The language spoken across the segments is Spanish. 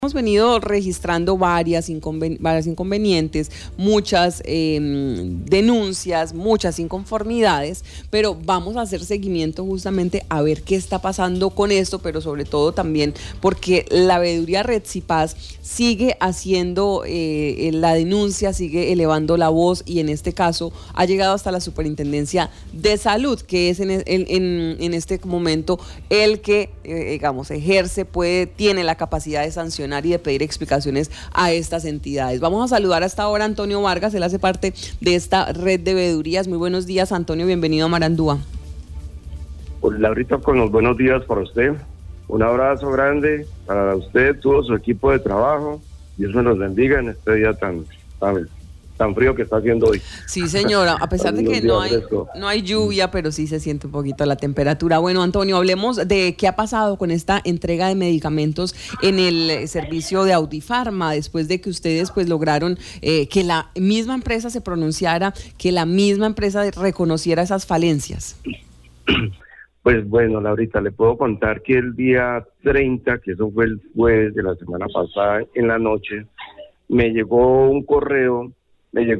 Hemos venido registrando varias inconvenientes, muchas denuncias, muchas inconformidades, pero vamos a hacer seguimiento justamente a ver qué está pasando con esto, pero sobre todo también porque la veeduría Redcipaz sigue haciendo la denuncia, sigue elevando la voz y en este caso ha llegado hasta la Superintendencia de Salud, que es en este momento el que, digamos, ejerce, tiene la capacidad de sancionar y de pedir explicaciones a estas entidades. Vamos a saludar hasta ahora a Antonio Vargas, él hace parte de esta red de veedurías. Muy buenos días, Antonio, bienvenido a Marandúa. Pues Laurita, con los buenos días para usted. Un abrazo grande para usted, todo su equipo de trabajo. Dios me los bendiga en este día tan frío que está haciendo hoy. Sí, señora, a pesar de que no hay lluvia, pero sí se siente un poquito la temperatura. Bueno, Antonio, hablemos de qué ha pasado con esta entrega de medicamentos en el servicio de Audifarma, después de que ustedes pues lograron que la misma empresa se pronunciara, que la misma empresa reconociera esas falencias. Pues bueno, Laurita, le puedo contar que el día 30, que eso fue el jueves de la semana pasada, en la noche, me llegó un correo de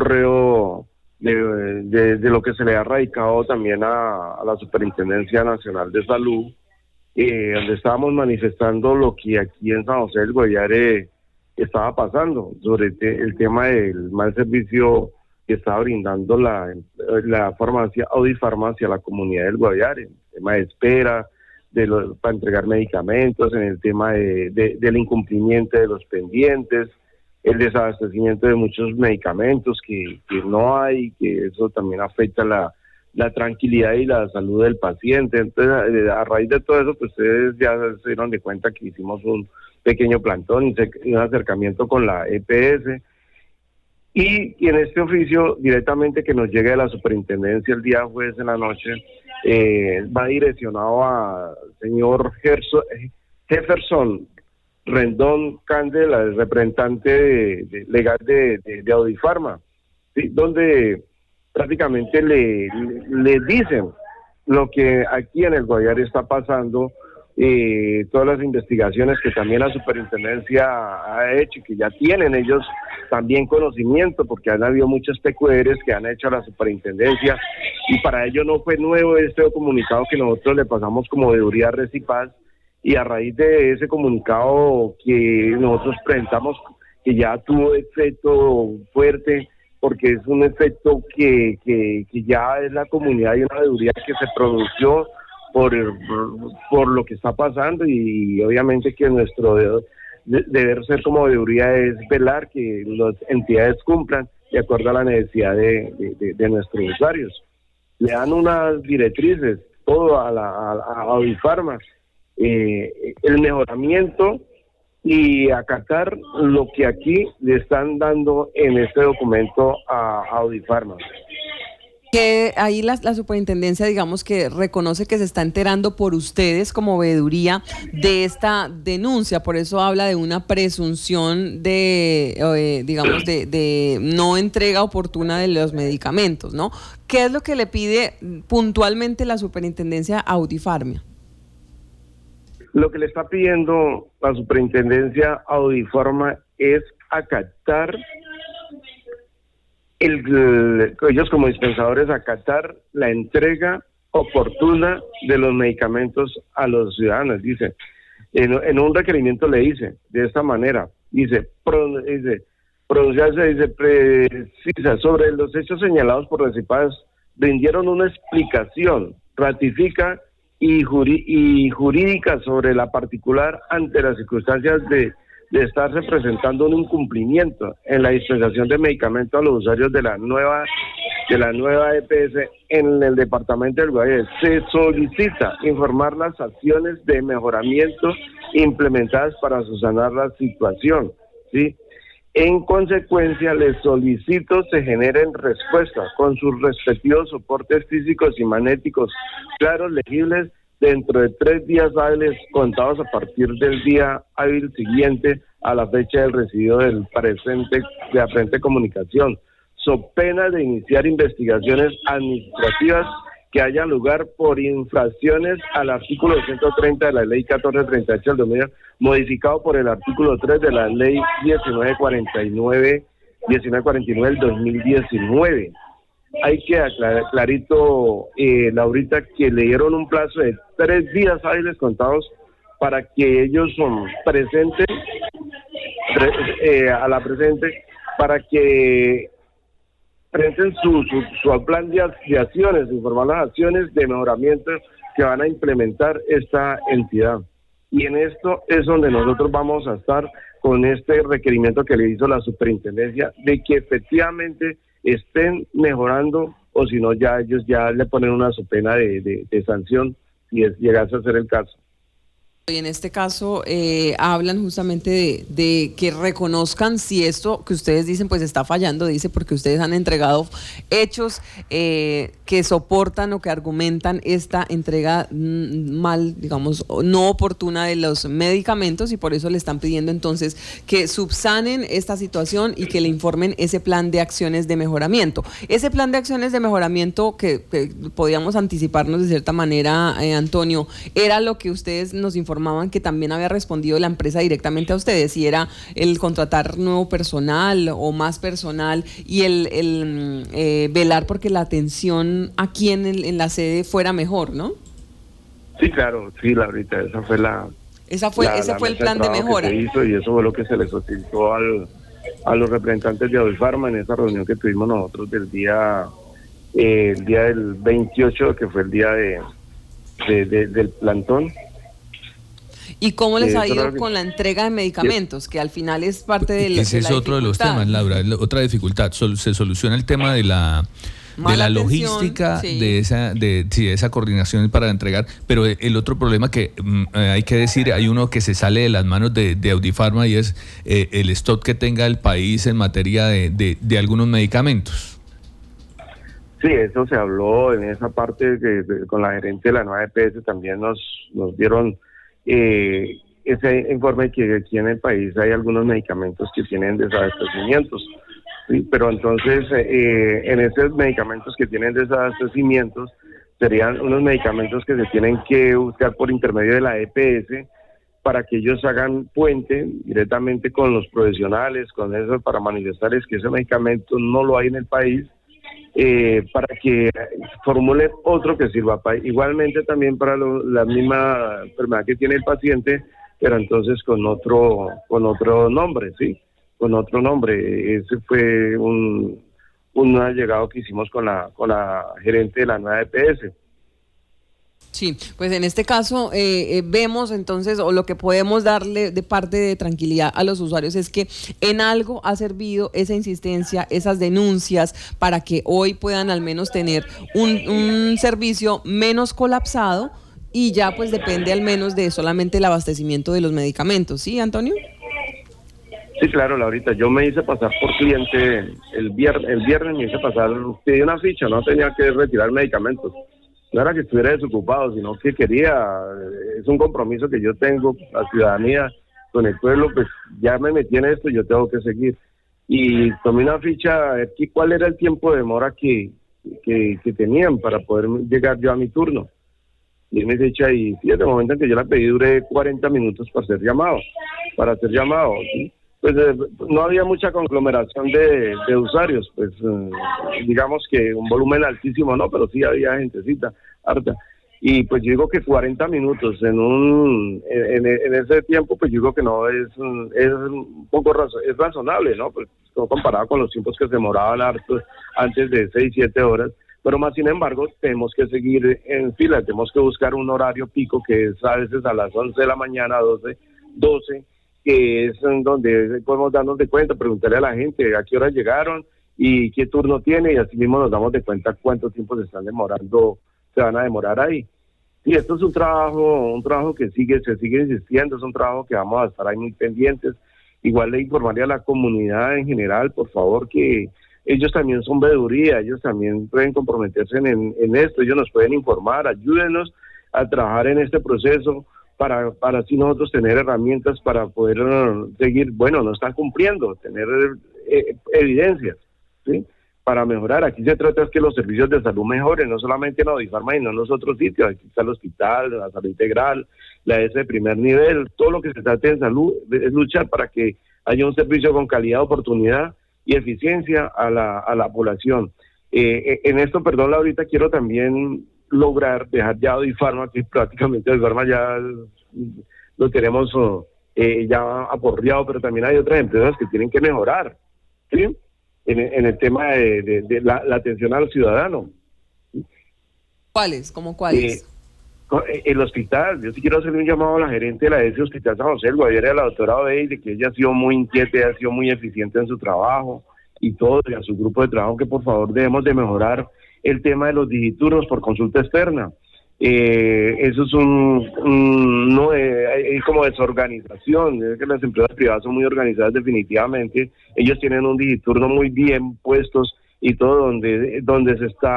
lo que se le ha radicado también a la Superintendencia Nacional de Salud, donde estábamos manifestando lo que aquí en San José del Guaviare estaba pasando, sobre el tema del mal servicio que estaba brindando la farmacia Audifarma hacia la comunidad del Guaviare, el tema de espera, para entregar medicamentos, en el tema del incumplimiento de los pendientes, el desabastecimiento de muchos medicamentos que no hay, que eso también afecta la tranquilidad y la salud del paciente. Entonces, a raíz de todo eso, pues ustedes ya se dieron de cuenta que hicimos un pequeño plantón y un acercamiento con la EPS, y en este oficio directamente que nos llega de la superintendencia el día jueves en la noche, va direccionado al señor Jefferson Rendón Candela, el representante legal de Audifarma, ¿sí? Donde prácticamente le dicen lo que aquí en el Guaviare está pasando, todas las investigaciones que también la superintendencia ha hecho y que ya tienen ellos también conocimiento, porque han habido muchos PQRs que han hecho a la superintendencia, y para ello no fue nuevo este comunicado que nosotros le pasamos como veeduría Redcipaz. Y a raíz de ese comunicado que nosotros presentamos, que ya tuvo efecto fuerte, porque es un efecto que ya es la comunidad y una veeduría que se produjo por lo que está pasando, y obviamente que nuestro deber ser como veeduría es velar que las entidades cumplan de acuerdo a la necesidad de nuestros usuarios. Le dan unas directrices, todo a Audifarma, el mejoramiento y acatar lo que aquí le están dando en este documento a Audifarma. Que ahí la superintendencia, digamos, que reconoce que se está enterando por ustedes como veeduría de esta denuncia, por eso habla de una presunción digamos, de no entrega oportuna de los medicamentos, ¿no? ¿Qué es lo que le pide puntualmente la superintendencia a Audifarma? Lo que le está pidiendo la superintendencia Audifarma es acatar, ellos como dispensadores, acatar la entrega oportuna de los medicamentos a los ciudadanos. Dice, en un requerimiento le dice de esta manera, pronunciarse, precisa sobre los hechos señalados por Redcipaz, rindieron una explicación, ratifica y jurídica sobre la particular ante las circunstancias de estarse presentando un incumplimiento en la dispensación de medicamentos a los usuarios de la nueva EPS en el departamento del Guaviare. Se solicita informar las acciones de mejoramiento implementadas para subsanar la situación, ¿sí? En consecuencia, les solicito se generen respuestas con sus respectivos soportes físicos y magnéticos claros, legibles, dentro de 3 días hábiles contados a partir del día hábil siguiente a la fecha del recibido de la presente comunicación, so pena de iniciar investigaciones administrativas que haya lugar por infracciones al artículo 130 de la ley 1438 del 2000, modificado por el artículo 3 de la ley 1949 del 2019. Hay que aclarar clarito, Laurita, que le dieron un plazo de 3 días hábiles contados para que ellos presenten a la presente, para que presenten su plan de acciones, informar las acciones de mejoramiento que van a implementar esta entidad. Y en esto es donde nosotros vamos a estar con este requerimiento que le hizo la superintendencia de que efectivamente estén mejorando, o si no ya ellos ya le ponen una subpena de sanción si llegase a ser el caso. Y en este caso hablan justamente de que reconozcan si esto que ustedes dicen pues está fallando, dice, porque ustedes han entregado hechos que soportan o que argumentan esta entrega mal, digamos, no oportuna de los medicamentos, y por eso le están pidiendo entonces que subsanen esta situación y que le informen ese plan de acciones de mejoramiento. Ese plan de acciones de mejoramiento que podíamos anticiparnos de cierta manera, Antonio, era lo que ustedes nos informaban que también había respondido la empresa directamente a ustedes, si era el contratar nuevo personal o más personal y el velar porque la atención aquí en la sede fuera mejor, ¿no? Sí, claro, sí, Laurita, ese fue el plan de mejora. Que se hizo, y eso fue lo que se les solicitó a los representantes de Avifarma en esa reunión que tuvimos nosotros el día del 28, que fue el día del plantón. ¿Y cómo les ha ido con la entrega de medicamentos? Que al final es parte de la Ese es otro de los temas, Laura, otra dificultad. Se soluciona el tema de la logística, sí, de esa coordinación para entregar, pero el otro problema que hay que decir, hay uno que se sale de las manos de Avifarma, y es el stock que tenga el país en materia de algunos medicamentos. Sí, eso se habló en esa parte con la gerente de la nueva EPS, también nos dieron ese informe que aquí en el país hay algunos medicamentos que tienen desabastecimientos, ¿sí? Pero entonces en esos medicamentos que tienen desabastecimientos serían unos medicamentos que se tienen que buscar por intermedio de la EPS para que ellos hagan puente directamente con los profesionales, con eso, para manifestarles que ese medicamento no lo hay en el país, para que formule otro que sirva igualmente también para la misma enfermedad que tiene el paciente, pero entonces con otro nombre, ¿sí? Con otro nombre. Ese fue un allegado que hicimos con la gerente de la nueva EPS. Sí, pues en este caso vemos entonces, o lo que podemos darle de parte de tranquilidad a los usuarios es que en algo ha servido esa insistencia, esas denuncias, para que hoy puedan al menos tener un servicio menos colapsado, y ya pues depende al menos de solamente el abastecimiento de los medicamentos. ¿Sí, Antonio? Sí, claro, Laurita, yo me hice pasar por cliente el viernes me hice pasar, pedí una ficha, no tenía que retirar medicamentos. No era que estuviera desocupado, sino que es un compromiso que yo tengo, la ciudadanía, con el pueblo, pues ya me metí en esto, yo tengo que seguir. Y tomé una ficha a ver cuál era el tiempo de demora que tenían para poder llegar yo a mi turno. Y me ficha, y fíjate, el momento en que yo la pedí, duré 40 minutos para ser llamado, ¿sí? Pues no había mucha conglomeración de usuarios, pues digamos que un volumen altísimo no, pero sí había gentecita harta. Y pues yo digo que 40 minutos en ese tiempo, pues yo digo que no es un poco es razonable, ¿no? Pues comparado con los tiempos que se demoraban hartos antes de 6-7 horas, pero más sin embargo tenemos que seguir en fila, tenemos que buscar un horario pico que es a veces a las 11 de la mañana, 12, que es en donde podemos darnos de cuenta, preguntarle a la gente a qué hora llegaron y qué turno tiene, y así mismo nos damos de cuenta cuánto tiempo se van a demorar ahí. Y esto es un trabajo que se sigue insistiendo, es un trabajo que vamos a estar ahí muy pendientes. Igual le informaría a la comunidad en general, por favor, que ellos también son veeduría, ellos también pueden comprometerse en esto, ellos nos pueden informar, ayúdenos a trabajar en este proceso, para así nosotros tener herramientas para poder seguir, no están cumpliendo, tener evidencias, ¿sí? para mejorar. Aquí se trata es que los servicios de salud mejoren, no solamente en Audifarma, sino en los otros sitios. Aquí está el hospital, la salud integral, la ES de primer nivel. Todo lo que se trate en salud es luchar para que haya un servicio con calidad, oportunidad y eficiencia a la población. En esto, perdón, ahorita quiero también lograr dejar ya Audifarma, que prácticamente Audifarma ya lo tenemos ya aporreado, pero también hay otras empresas que tienen que mejorar, ¿sí? En el tema de la atención al ciudadano. ¿Cuáles? ¿Cómo cuáles? El hospital, yo sí quiero hacerle un llamado a la gerente de la ES Hospital San José, el Guaviare, a la doctora Obey, de que ella ha sido muy inquieta, ha sido muy eficiente en su trabajo y todo, y a su grupo de trabajo, que por favor debemos de mejorar el tema de los digiturnos por consulta externa. Eso es hay como desorganización. Es que las empresas privadas son muy organizadas definitivamente. Ellos tienen un digiturno muy bien puestos y todo, donde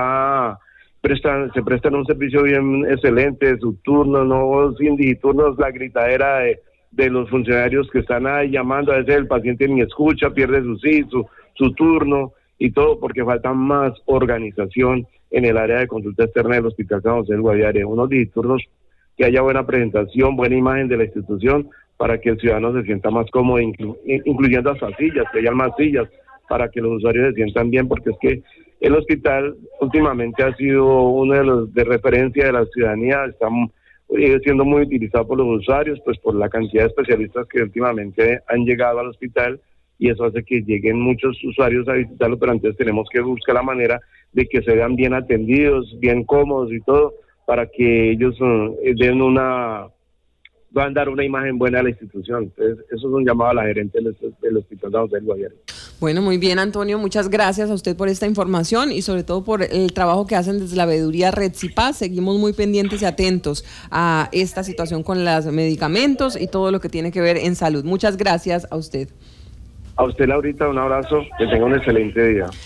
se prestan un servicio bien excelente, su turno, no sin digiturnos, la gritadera de los funcionarios que están ahí llamando, a veces el paciente ni escucha, pierde su turno y todo, porque falta más organización en el área de consulta externa del Hospital San José del Guaviare. Unos digiturnos que haya buena presentación, buena imagen de la institución, para que el ciudadano se sienta más cómodo, incluyendo hasta sillas, que haya más sillas, para que los usuarios se sientan bien, porque es que el hospital últimamente ha sido uno de los de referencia de la ciudadanía, está siendo muy utilizado por los usuarios, pues por la cantidad de especialistas que últimamente han llegado al hospital, y eso hace que lleguen muchos usuarios a visitarlo, pero antes tenemos que buscar la manera de que se vean bien atendidos, bien cómodos y todo, para que ellos van a dar una imagen buena a la institución. Entonces, eso es un llamado a la gerente del Hospital San José del Guaviare. Bueno, muy bien, Antonio, muchas gracias a usted por esta información y sobre todo por el trabajo que hacen desde la veeduría Redcipaz. Seguimos muy pendientes y atentos a esta situación con los medicamentos y todo lo que tiene que ver en salud. Muchas gracias a usted. A usted, Laurita, un abrazo, que tenga un excelente día.